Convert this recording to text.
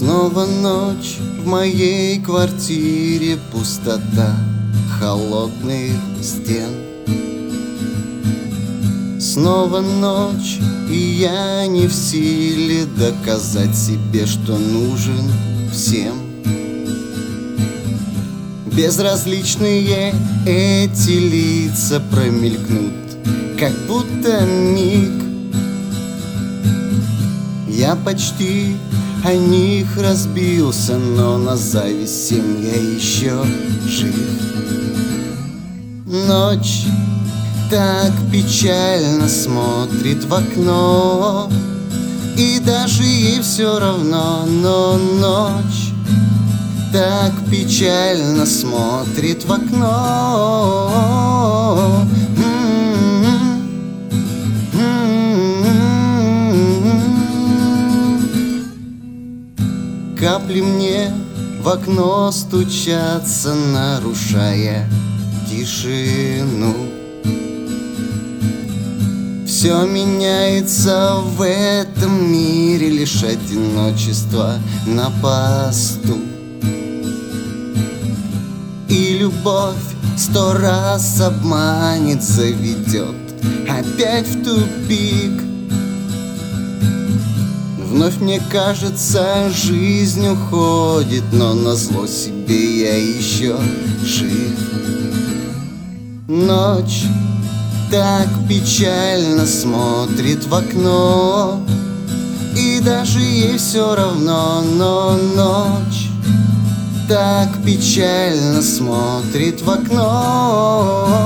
Снова ночь, в моей квартире пустота холодных стен. Снова ночь, и я не в силе доказать себе, что нужен всем. Безразличные эти лица промелькнут, как будто миг. Я почти о них разбился, но на зависть всем я еще жив. Ночь так печально смотрит в окно, и даже ей все равно. Но ночь так печально смотрит в окно. Капли мне в окно стучатся, нарушая тишину. Все меняется в этом мире, лишь одиночество на посту. И любовь 100 раз обманет, заведет опять в тупик. Вновь мне кажется, жизнь уходит, но назло себе я еще жив. Ночь так печально смотрит в окно, и даже ей все равно. Но ночь так печально смотрит в окно.